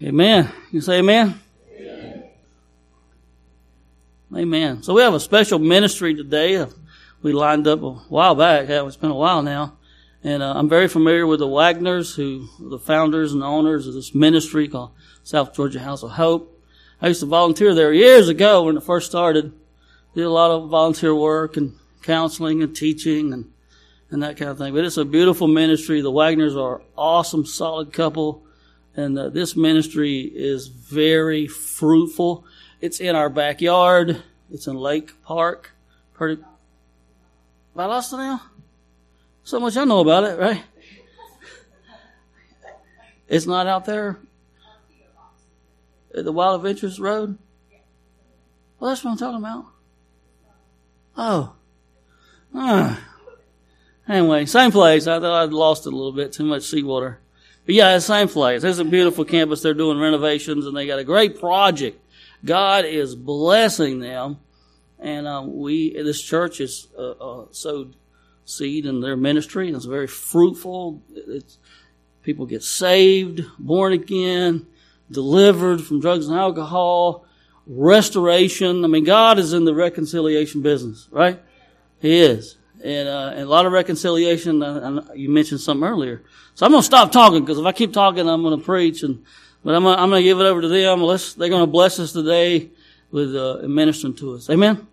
Amen. You say amen? Amen? Amen. So we have a special ministry today. We lined up a while back. It's been a while now. And I'm very familiar with the Wagners, who are the founders and owners of this ministry called South Georgia House of Hope. I used to volunteer there years ago when it first started. Did a lot of volunteer work and counseling and teaching and that kind of thing. But it's a beautiful ministry. The Wagners are an awesome, solid couple. And this ministry is very fruitful. It's in our backyard. It's in Lake Park. Pretty. I lost it now? So much I know about it, right? It's not out there at the Wild Adventures Road? Well, that's what I'm talking about. Oh. Anyway, same place. I thought I'd lost it a little bit. Too much seawater. But yeah, it's the same place. It's a beautiful campus. They're doing renovations, and they got a great project. God is blessing them. And this church has sowed seed in their ministry. It's very fruitful. People get saved, born again, delivered from drugs and alcohol, restoration. I mean, God is in the reconciliation business, right? He is. And a lot of reconciliation. You mentioned something earlier. So I'm going to stop talking, because if I keep talking, I'm going to preach. But I'm going to give it over to them. They're going to bless us today with ministering to us. Amen?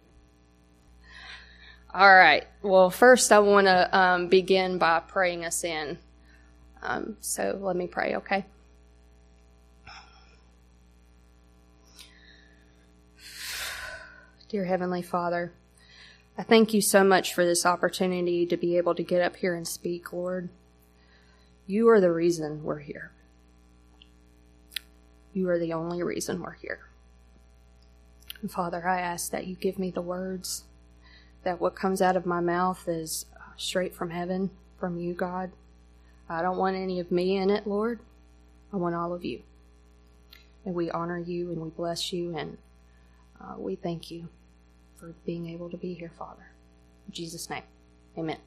All right. Well, first I want to begin by praying us in. So let me pray, okay? Dear Heavenly Father, I thank you so much for this opportunity to be able to get up here and speak, Lord. You are the reason we're here. You are the only reason we're here. And Father, I ask that you give me the words, that what comes out of my mouth is straight from heaven, from you, God. I don't want any of me in it, Lord. I want all of you. And we honor you and we bless you, and we thank you for being able to be here, Father. In Jesus' name, amen.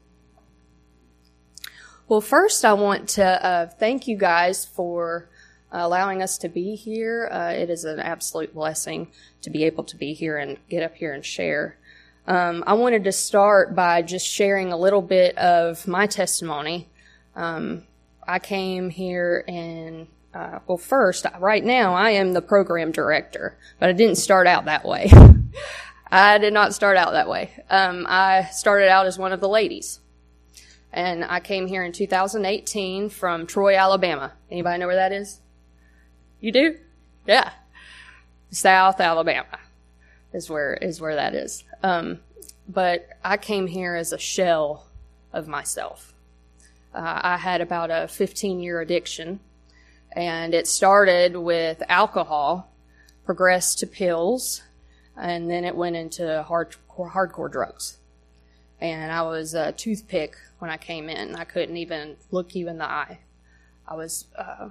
Well, first I want to thank you guys for allowing us to be here. It is an absolute blessing to be able to be here and get up here and share. I wanted to start by just sharing a little bit of my testimony. I came here and, first, right now I am the program director, but I didn't start out that way. I did not start out that way. I started out as one of the ladies. And I came here in 2018 from Troy, Alabama. Anybody know where that is? You do? Yeah. South Alabama is where that is. But I came here as a shell of myself. I had about a 15-year addiction, and it started with alcohol, progressed to pills, and then it went into hardcore drugs. And I was a toothpick when I came in. I couldn't even look you in the eye. I was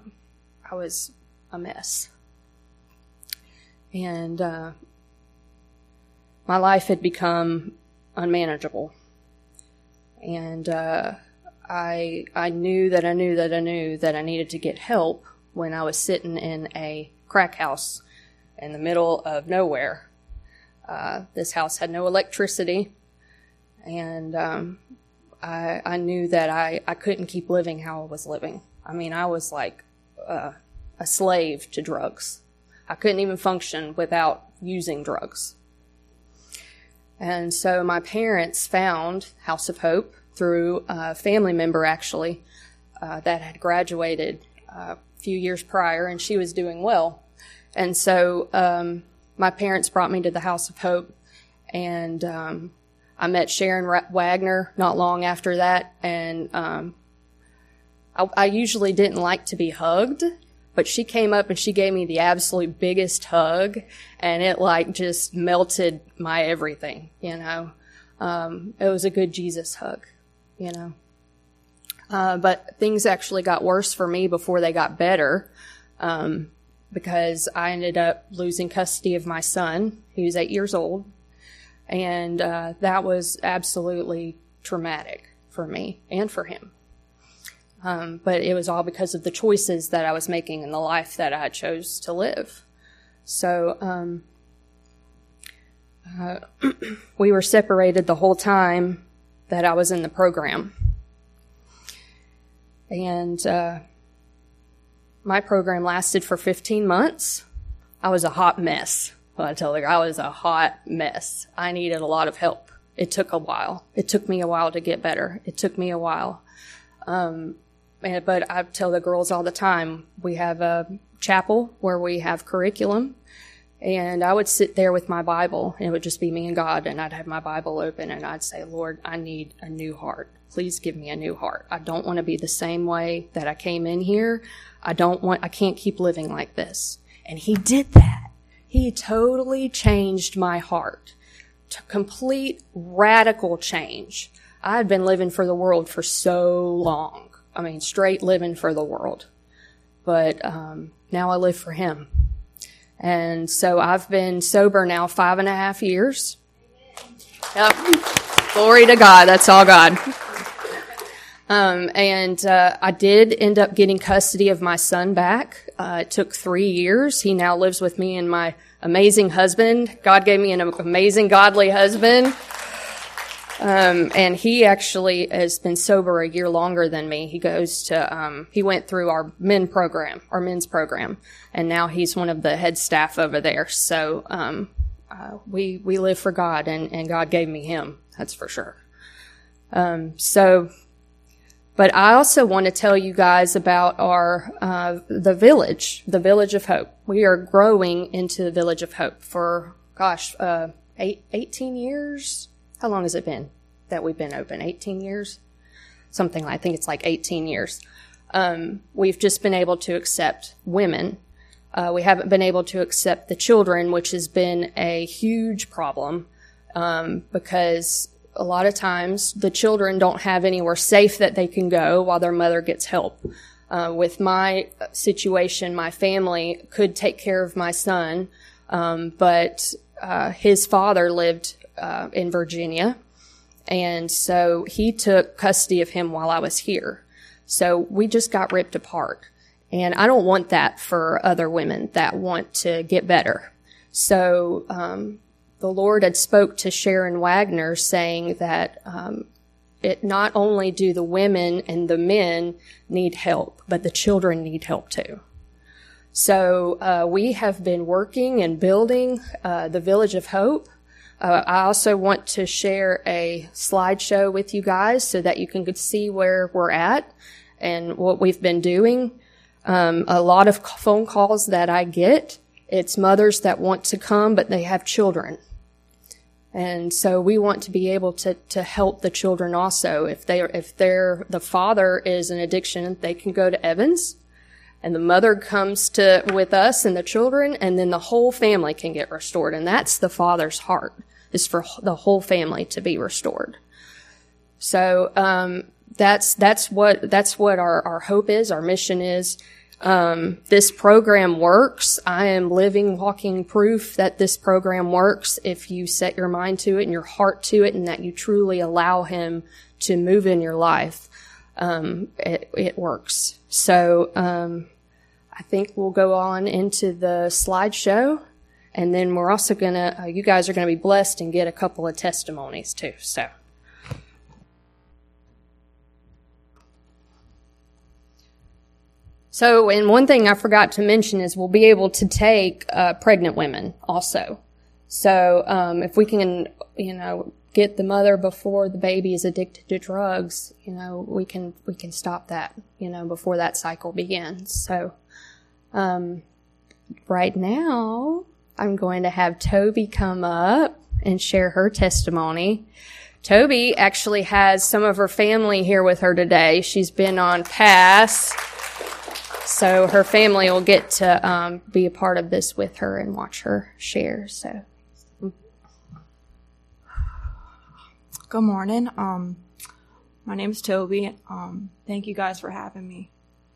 a mess. And my life had become unmanageable. And I knew that I needed to get help when I was sitting in a crack house in the middle of nowhere. This house had no electricity. And I knew that I couldn't keep living how I was living. I mean, I was like a slave to drugs. I couldn't even function without using drugs. And so my parents found House of Hope through a family member, actually, that had graduated a few years prior, and she was doing well. And so my parents brought me to the House of Hope, and I met Sharon Wagner not long after that, and I usually didn't like to be hugged, but she came up and she gave me the absolute biggest hug, and it like just melted my everything, you know. It was a good Jesus hug, you know. But things actually got worse for me before they got better, because I ended up losing custody of my son. He was 8 years old. And that was absolutely traumatic for me and for him. But it was all because of the choices that I was making in the life that I chose to live. So we were separated the whole time that I was in the program. And my program lasted for 15 months. I was a hot mess. Well, I tell you, I was a hot mess. I needed a lot of help. It took a while. It took me a while to get better. It took me a while. But I tell the girls all the time, we have a chapel where we have curriculum, and I would sit there with my Bible, and it would just be me and God, and I'd have my Bible open, and I'd say, Lord, I need a new heart. Please give me a new heart. I don't want to be the same way that I came in here. I can't keep living like this. And he did that. He totally changed my heart. Complete radical change. I had been living for the world for so long. I mean, straight living for the world. But now I live for him. And so I've been sober now 5.5 years. Yep. Glory to God. That's all God. I did end up getting custody of my son back. It took 3 years. He now lives with me and my amazing husband. God gave me an amazing, godly husband. And he actually has been sober a year longer than me. He he went through our men's program, and now he's one of the head staff over there. So, we live for God, and God gave me him. That's for sure. But I also want to tell you guys about the Village of Hope. We are growing into the Village of Hope for, 18 years. How long has it been that we've been open? 18 years? I think it's like 18 years. We've just been able to accept women. We haven't been able to accept the children, which has been a huge problem, because a lot of times the children don't have anywhere safe that they can go while their mother gets help. With my situation, my family could take care of my son, but his father lived in Virginia, and so he took custody of him while I was here. So we just got ripped apart. And I don't want that for other women that want to get better. So the Lord had spoke to Sharon Wagner saying that it not only do the women and the men need help, but the children need help too. So we have been working and building the Village of Hope. I also want to share a slideshow with you guys so that you can see where we're at and what we've been doing. A lot of phone calls that I get, it's mothers that want to come, but they have children. And so we want to be able to help the children also. If the father is an addiction, they can go to Evans, and the mother comes with us and the children, and then the whole family can get restored. And that's the father's heart, is for the whole family to be restored. So, that's what our hope is, our mission is. This program works. I am living, walking proof that this program works if you set your mind to it and your heart to it, and that you truly allow him to move in your life. It works. So, I think we'll go on into the slideshow, and then we're also you guys are gonna be blessed and get a couple of testimonies too, so. So, and one thing I forgot to mention is we'll be able to take pregnant women also. So, if we can, get the mother before the baby is addicted to drugs, we can stop that, before that cycle begins. So, right now, I'm going to have Toby come up and share her testimony. Toby actually has some of her family here with her today. She's been on PASS. So her family will get to be a part of this with her and watch her share. So, good morning. My name is Toby. Thank you guys for having me.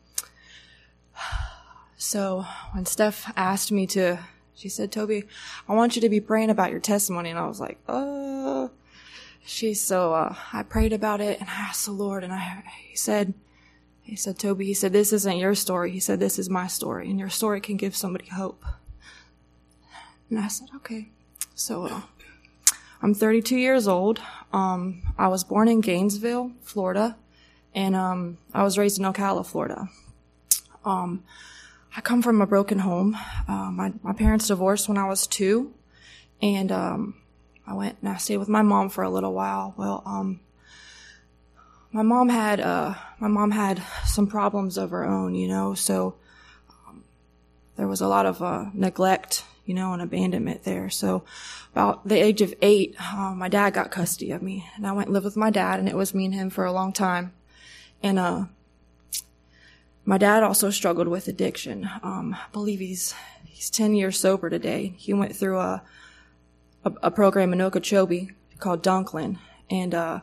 So when Steph asked me she said, "Toby, I want you to be praying about your testimony," and I was like, I prayed about it and I asked the Lord, and he said, He said, Toby, he said, this isn't your story. He said, this is my story, and your story can give somebody hope. And I said, okay. So I'm 32 years old. I was born in Gainesville, Florida, and I was raised in Ocala, Florida. I come from a broken home. My parents divorced when I was 2, and I went and I stayed with my mom for a little while. Well, my mom had some problems of her own, you know, so there was a lot of neglect, you know, and abandonment there. So about the age of 8, my dad got custody of me, and I went and lived with my dad, and it was me and him for a long time. And my dad also struggled with addiction. I believe he's 10 years sober today. He went through a program in Okeechobee called Dunklin, and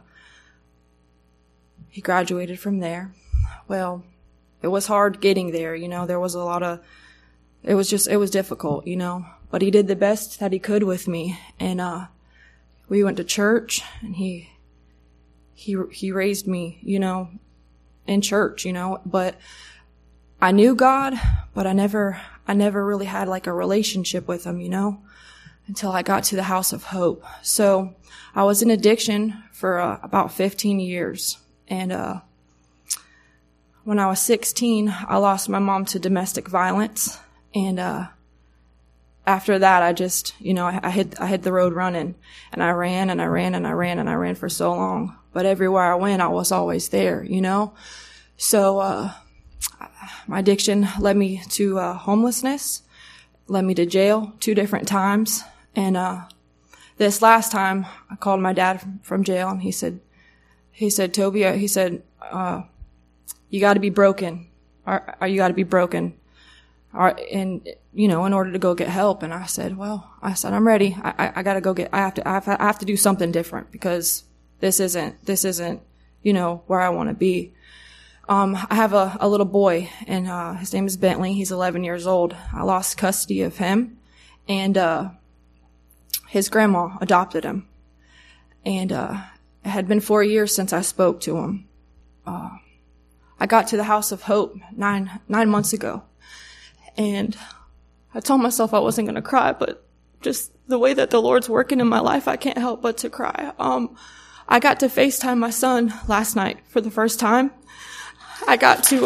he graduated from there. Well, it was hard getting there, you know. There was a lot of, it was difficult, you know. But he did the best that he could with me, and we went to church, and he raised me, you know, in church, you know. But I knew God, but I never really had like a relationship with him, you know, until I got to the House of Hope. So I was in addiction for about 15 years. And when I was 16, I lost my mom to domestic violence. And after that, I just, you know, I hit the road running. And I ran and I ran and I ran and I ran for so long. But everywhere I went, I was always there, you know. So my addiction led me to homelessness, led me to jail 2 different times. And this last time, I called my dad from jail, and he said, Toby, he said, you got to be broken. Or you got to be broken. And, you know, in order to go get help. And I said, I'm ready. I got to go I have to do something different, because this isn't, you know, where I want to be. I have a little boy, and his name is Bentley. He's 11 years old. I lost custody of him, and his grandma adopted him. And it had been 4 years since I spoke to him. I got to the House of Hope nine months ago, and I told myself I wasn't going to cry, but just the way that the Lord's working in my life, I can't help but to cry. I got to FaceTime my son last night for the first time. I got to,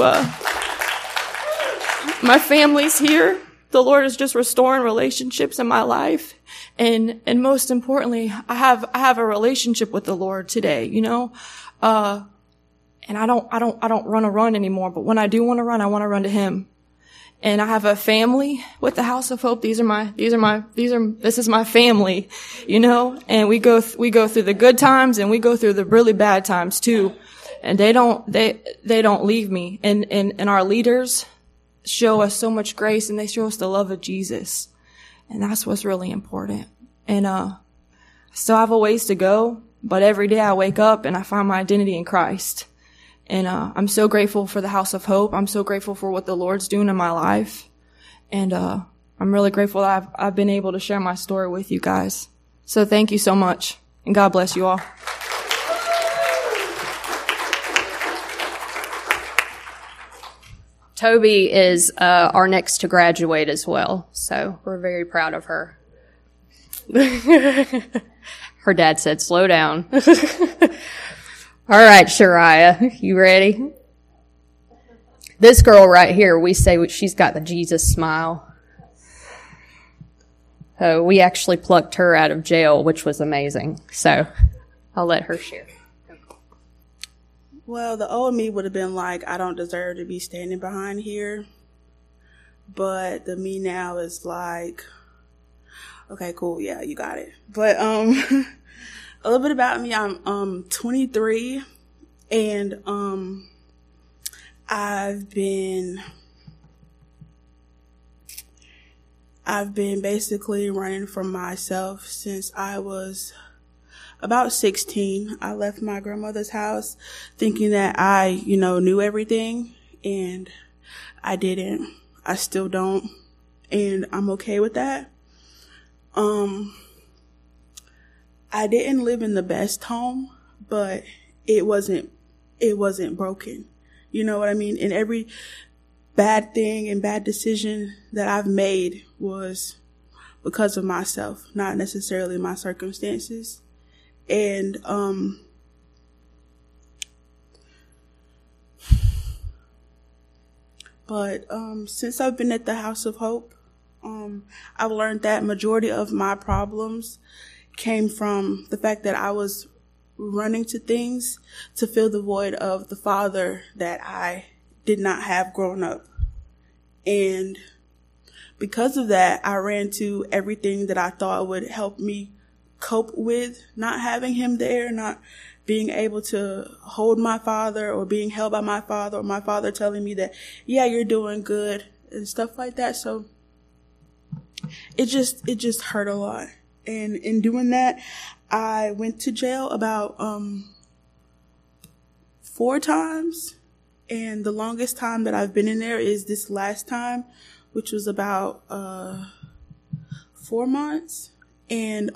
my family's here. The Lord is just restoring relationships in my life. And most importantly, I have a relationship with the Lord today, you know? And I don't run anymore, but when I do want to run, I want to run to Him. And I have a family with the House of Hope. This is my family, you know? And we go through the good times, and we go through the really bad times too. And they don't leave me. And our leaders show us so much grace, and they show us the love of Jesus. And that's what's really important. And, I still have a ways to go, but every day I wake up and I find my identity in Christ. And, I'm so grateful for the House of Hope. I'm so grateful for what the Lord's doing in my life. And, I'm really grateful that I've been able to share my story with you guys. So thank you so much, and God bless you all. Toby is our next to graduate as well, so we're very proud of her. Her dad said, slow down. All right, Shariah, you ready? This girl right here, we say she's got the Jesus smile. We actually plucked her out of jail, which was amazing, so I'll let her share. Well, the old me would have been like, I don't deserve to be standing behind here. But the me now is like, okay, cool, yeah, you got it. But a little bit about me, I'm 23, and I've been basically running from myself since I was about 16. I left my grandmother's house thinking that I, knew everything, and I didn't. I still don't, and I'm okay with that. I didn't live in the best home, but it wasn't broken. You know what I mean? And every bad thing and bad decision that I've made was because of myself, not necessarily my circumstances. And since I've been at the House of Hope, I've learned that majority of my problems came from the fact that I was running to things to fill the void of the father that I did not have growing up. And because of that, I ran to everything that I thought would help me cope with not having him there, not being able to hold my father or being held by my father, or my father telling me that, yeah, you're doing good and stuff like that. So it just hurt a lot. And in doing that, I went to jail about 4 times. And the longest time that I've been in there is this last time, which was about 4 months. And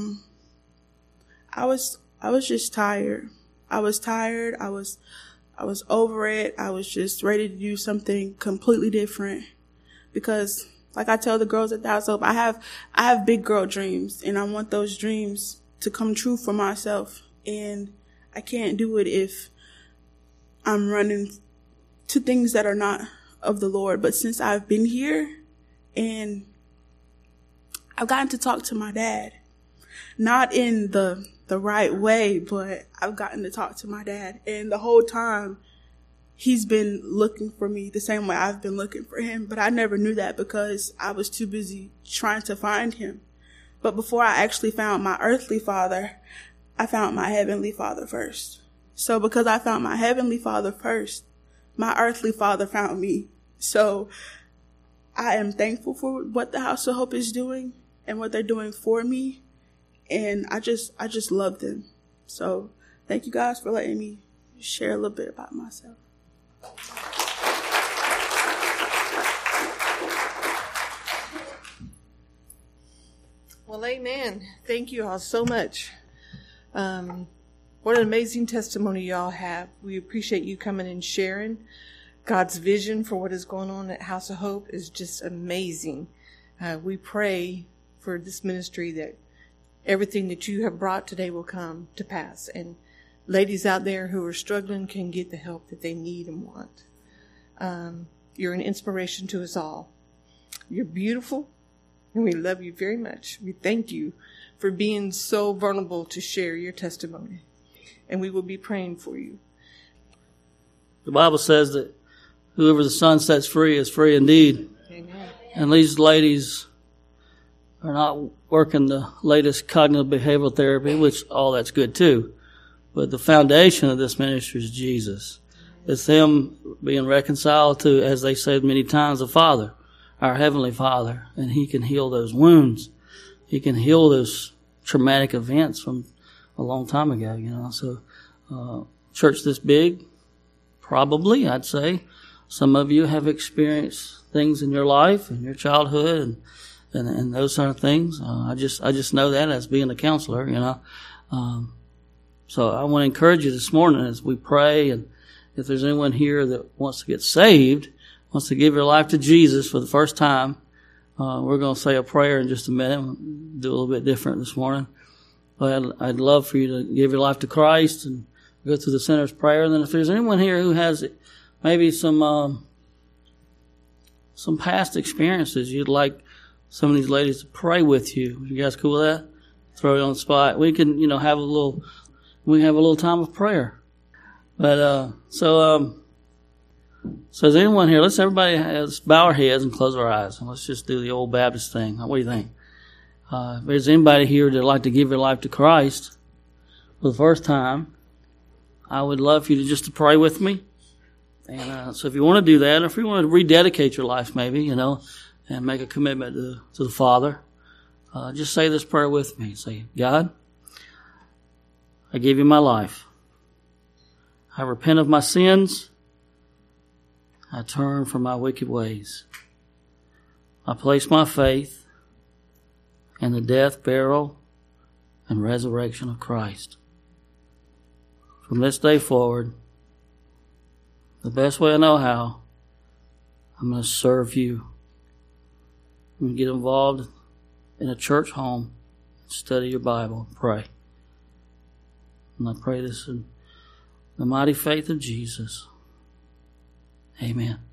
I was just tired. I was tired. I was over it. I was just ready to do something completely different, because like I tell the girls at the House of Hope, I have big girl dreams, and I want those dreams to come true for myself. And I can't do it if I'm running to things that are not of the Lord. But since I've been here and I've gotten to talk to my dad, not in the right way, but I've gotten to talk to my dad. And the whole time he's been looking for me the same way I've been looking for him. But I never knew that because I was too busy trying to find him. But before I actually found my earthly father, I found my heavenly father first. So because I found my heavenly father first, my earthly father found me. So I am thankful for what the House of Hope is doing and what they're doing for me. And I just love them. So thank you guys for letting me share a little bit about myself. Well, amen. Thank you all so much. What an amazing testimony y'all have. We appreciate you coming and sharing. God's vision for what is going on at House of Hope is just amazing. We pray for this ministry that everything that you have brought today will come to pass. And ladies out there who are struggling can get the help that they need and want. You're an inspiration to us all. You're beautiful, and we love you very much. We thank you for being so vulnerable to share your testimony. And we will be praying for you. The Bible says that whoever the Son sets free is free indeed. Amen. And these ladies are not working the latest cognitive behavioral therapy, which all that's good too. But the foundation of this ministry is Jesus. It's them being reconciled to, as they said many times, the Father, our Heavenly Father. And He can heal those wounds. He can heal those traumatic events from a long time ago, you know. So, church this big, probably, I'd say. Some of you have experienced things in your life, in your childhood, and those sort of things. I just know that as being a counselor, you know. So I want to encourage you this morning as we pray, and if there's anyone here that wants to get saved, wants to give your life to Jesus for the first time, we're going to say a prayer in just a minute. We'll do a little bit different this morning. But I'd love for you to give your life to Christ and go through the sinner's prayer. And then if there's anyone here who has maybe some past experiences, you'd like some of these ladies to pray with you. You guys cool with that? Throw it on the spot. We can, have a little time of prayer. But, so is anyone here? Let's bow our heads and close our eyes. And let's just do the old Baptist thing. What do you think? If there's anybody here that'd like to give your life to Christ for the first time, I would love for you to pray with me. And so if you want to do that, or if you want to rededicate your life maybe, and make a commitment to the Father, just say this prayer with me. Say, God, I give you my life. I repent of my sins. I turn from my wicked ways. I place my faith in the death, burial, and resurrection of Christ. From this day forward, The best way I know how, I'm going to serve you. I'm going to get involved in a church home, study your Bible, pray. And I pray this in the mighty faith of Jesus. Amen.